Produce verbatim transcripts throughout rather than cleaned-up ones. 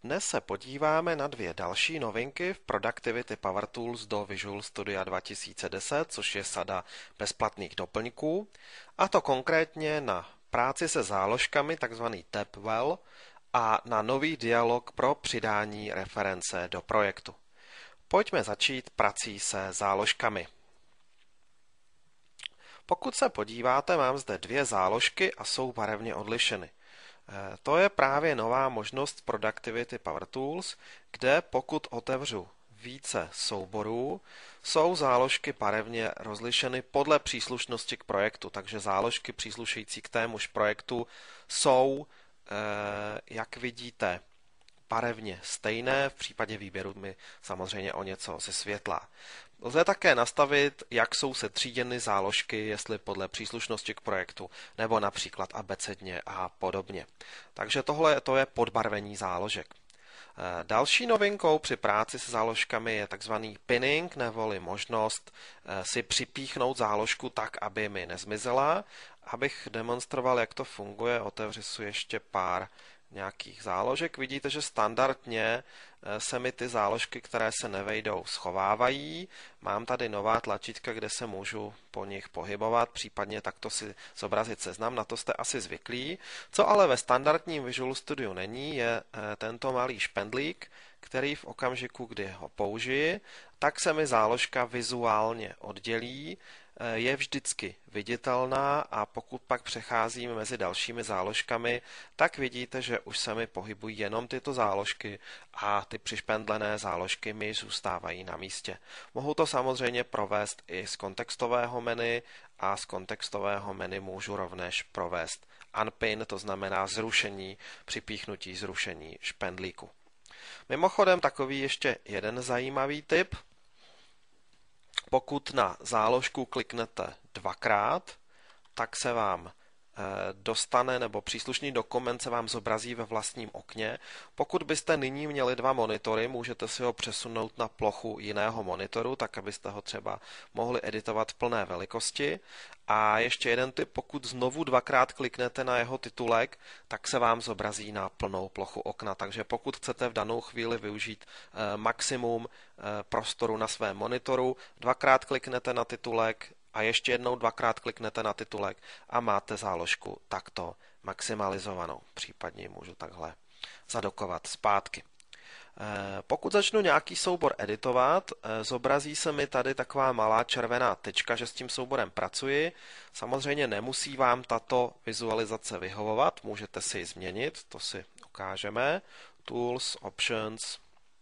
Dnes se podíváme na dvě další novinky v Productivity Power Tools do Visual Studia dva tisíce deset, což je sada bezplatných doplňků, a to konkrétně na práci se záložkami, takzvaný Tabwell, a na nový dialog pro přidání reference do projektu. Pojďme začít prací se záložkami. Pokud se podíváte, mám zde dvě záložky a jsou barevně odlišeny. To je právě nová možnost Productivity Power Tools, kde pokud otevřu více souborů, jsou záložky barevně rozlišeny podle příslušnosti k projektu, takže záložky příslušející k témuž projektu jsou, jak vidíte, barevně stejné, v případě výběru mi samozřejmě o něco zesvětlá. Lze také nastavit, jak jsou setříděny záložky, jestli podle příslušnosti k projektu, nebo například abecedně a podobně. Takže tohle to je podbarvení záložek. Další novinkou při práci se záložkami je takzvaný pinning, neboli možnost si připíchnout záložku tak, aby mi nezmizela. Abych demonstroval, jak to funguje, otevřu si ještě pár nějakých záložek. Vidíte, že standardně se mi ty záložky, které se nevejdou, schovávají. Mám tady nová tlačítka, kde se můžu po nich pohybovat, případně takto si zobrazit seznam, na to jste asi zvyklí. Co ale ve standardním Visual Studiu není, je tento malý špendlík, který v okamžiku, kdy ho použiji, tak se mi záložka vizuálně oddělí, je vždycky viditelná a pokud pak přecházím mezi dalšími záložkami, tak vidíte, že už se mi pohybují jenom tyto záložky a ty přišpendlené záložky mi zůstávají na místě. Mohu to samozřejmě provést i z kontextového menu a z kontextového menu můžu rovněž provést unpin, to znamená zrušení, připíchnutí zrušení špendlíku. Mimochodem takový ještě jeden zajímavý tip. Pokud na záložku kliknete dvakrát, tak se vám dostane, nebo příslušný dokument se vám zobrazí ve vlastním okně. Pokud byste nyní měli dva monitory, můžete si ho přesunout na plochu jiného monitoru, tak abyste ho třeba mohli editovat v plné velikosti. A ještě jeden tip, pokud znovu dvakrát kliknete na jeho titulek, tak se vám zobrazí na plnou plochu okna. Takže pokud chcete v danou chvíli využít eh, maximum eh, prostoru na svém monitoru, dvakrát kliknete na titulek a ještě jednou dvakrát kliknete na titulek a máte záložku takto maximalizovanou. Případně můžu takhle zadokovat zpátky. Pokud začnu nějaký soubor editovat, zobrazí se mi tady taková malá červená tečka, že s tím souborem pracuji. Samozřejmě nemusí vám tato vizualizace vyhovovat, můžete si ji změnit, to si ukážeme. Tools, Options.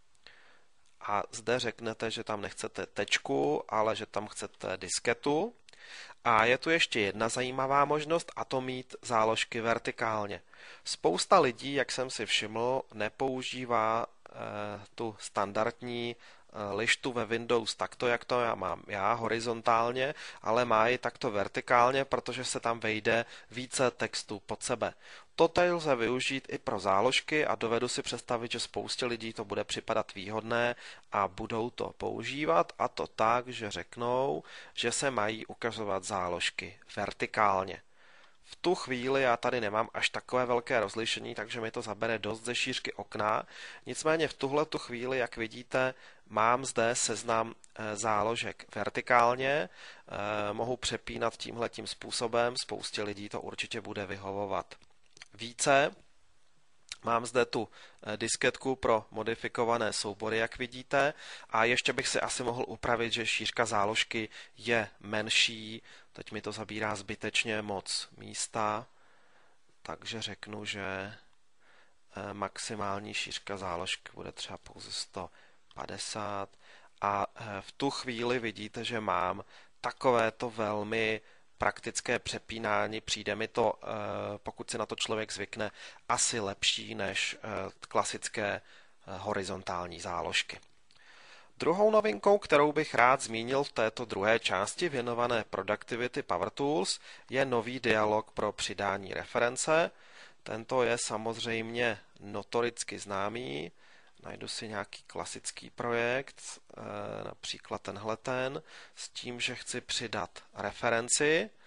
A zde řeknete, že tam nechcete tečku, ale že tam chcete disketu. A je tu ještě jedna zajímavá možnost, a to mít záložky vertikálně. Spousta lidí, jak jsem si všiml, nepoužívá e, tu standardní e, lištu ve Windows takto, jak to já mám já, horizontálně, ale má ji takto vertikálně, protože se tam vejde více textu pod sebe. Toto lze využít i pro záložky a dovedu si představit, že spoustě lidí to bude připadat výhodné a budou to používat, a to tak, že řeknou, že se mají ukazovat záložky vertikálně. V tu chvíli já tady nemám až takové velké rozlišení, takže mi to zabere dost ze šířky okna. Nicméně v tuhletu chvíli, jak vidíte, mám zde seznam záložek vertikálně, mohu přepínat tímhletím způsobem, spoustě lidí to určitě bude vyhovovat více. Mám zde tu disketku pro modifikované soubory, jak vidíte, a ještě bych si asi mohl upravit, že šířka záložky je menší. Teď mi to zabírá zbytečně moc místa, takže řeknu, že maximální šířka záložky bude třeba pouze sto padesát a v tu chvíli vidíte, že mám takovéto velmi praktické přepínání. Přijde mi to, pokud si na to člověk zvykne, asi lepší než klasické horizontální záložky. Druhou novinkou, kterou bych rád zmínil v této druhé části věnované Productivity Power Tools, je nový dialog pro přidání reference. Tento je samozřejmě notoricky známý. Najdu si nějaký klasický projekt, například tenhleten, s tím, že chci přidat referenci.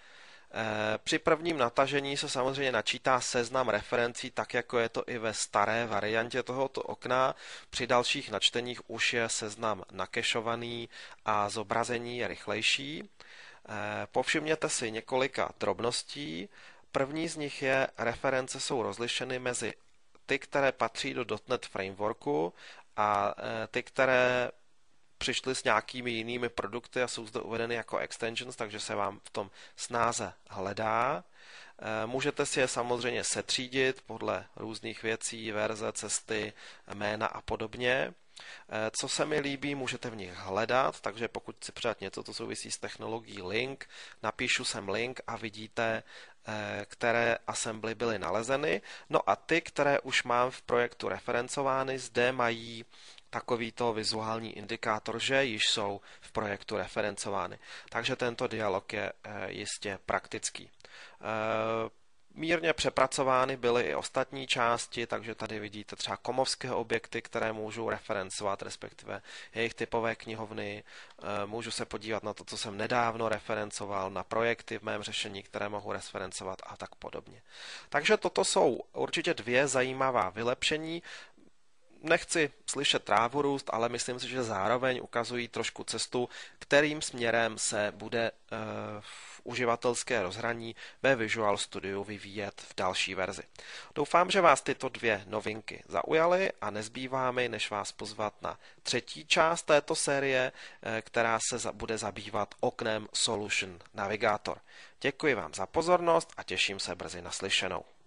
Při prvním natažení se samozřejmě načítá seznam referencí, tak jako je to i ve staré variantě tohoto okna. Při dalších načteních už je seznam nakešovaný a zobrazení je rychlejší. Povšimněte si několika drobností. První z nich je, reference jsou rozlišeny mezi ty, které patří do .dot net frameworku a ty, které přišly s nějakými jinými produkty a jsou zde uvedeny jako extensions, takže se vám v tom snáze hledá. Můžete si je samozřejmě setřídit podle různých věcí, verze, cesty, jména a podobně. Co se mi líbí, můžete v nich hledat, takže pokud si přát něco, co souvisí s technologií link, napíšu sem link a vidíte, které assembly byly nalezeny. No a ty, které už mám v projektu referencovány, zde mají takovýto vizuální indikátor, že již jsou v projektu referencovány. Takže tento dialog je jistě praktický. Mírně přepracovány byly i ostatní části, takže tady vidíte třeba komovské objekty, které můžu referencovat, respektive jejich typové knihovny. Můžu se podívat na to, co jsem nedávno referencoval, na projekty v mém řešení, které mohu referencovat a tak podobně. Takže toto jsou určitě dvě zajímavá vylepšení. Nechci slyšet trávu růst, ale myslím si, že zároveň ukazují trošku cestu, kterým směrem se bude v uživatelské rozhraní ve Visual Studio vyvíjet v další verzi. Doufám, že vás tyto dvě novinky zaujaly a nezbývá mi, než vás pozvat na třetí část této série, která se bude zabývat oknem Solution Navigator. Děkuji vám za pozornost a těším se brzy naslyšenou.